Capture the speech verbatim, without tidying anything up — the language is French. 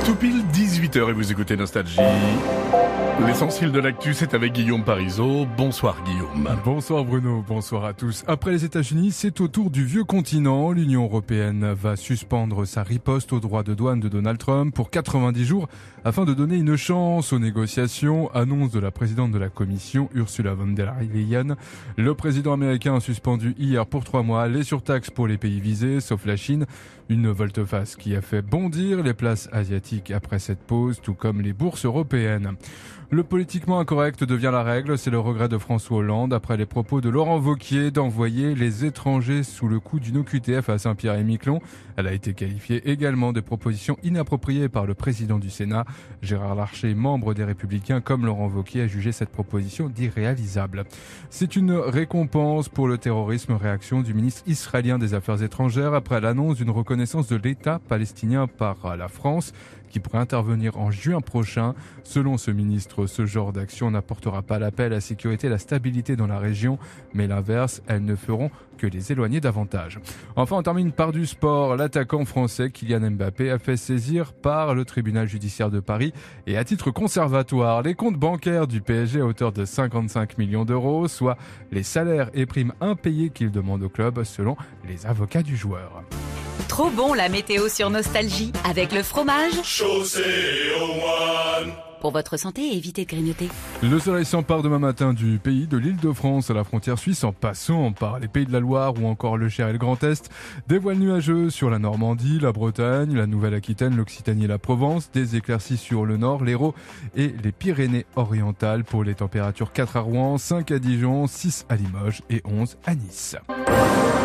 Tout pile dix-huit heures et vous écoutez Nostalgie. L'essentiel de l'actu, c'est avec Guillaume Parisot. Bonsoir Guillaume. Bonsoir Bruno, bonsoir à tous. Après les États-Unis, c'est au tour du vieux continent. L'Union européenne va suspendre sa riposte aux droits de douane de Donald Trump pour quatre-vingt-dix jours afin de donner une chance aux négociations, annonce de la présidente de la Commission, Ursula von der Leyen. Le président américain a suspendu hier pour trois mois les surtaxes pour les pays visés, sauf la Chine. Une volte-face qui a fait bondir les places asiatiques après cette pause, tout comme les bourses européennes. Le politiquement incorrect devient la règle, c'est le regret de François Hollande après les propos de Laurent Wauquiez d'envoyer les étrangers sous le coup d'une O Q T F à Saint-Pierre-et-Miquelon. Elle a été qualifiée également de proposition inappropriée par le président du Sénat. Gérard Larcher, membre des Républicains, comme Laurent Wauquiez, a jugé cette proposition d'irréalisable. C'est une récompense pour le terrorisme, réaction du ministre israélien des Affaires étrangères après l'annonce d'une reconnaissance de l'État palestinien par la France, qui pourrait intervenir en juin prochain. Selon ce ministre, ce genre d'action n'apportera pas la paix, la sécurité et la stabilité dans la région, mais l'inverse, elles ne feront que les éloigner davantage. Enfin, on termine par du sport. L'attaquant français Kylian Mbappé a fait saisir par le tribunal judiciaire de Paris et à titre conservatoire les comptes bancaires du P S G à hauteur de cinquante-cinq millions d'euros, soit les salaires et primes impayés qu'il demande au club selon les avocats du joueur. Trop bon la météo sur Nostalgie avec le fromage Chaussée au moine. Pour votre santé, évitez de grignoter. Le soleil s'empare demain matin du pays de l'Île-de-France à la frontière suisse en passant par les Pays de la Loire ou encore le Cher et le Grand Est. Des voiles nuageux sur la Normandie, la Bretagne, la Nouvelle-Aquitaine, l'Occitanie et la Provence. Des éclaircies sur le Nord, l'Hérault et les Pyrénées-Orientales. Pour les températures, quatre à Rouen, cinq à Dijon, six à Limoges et onze à Nice.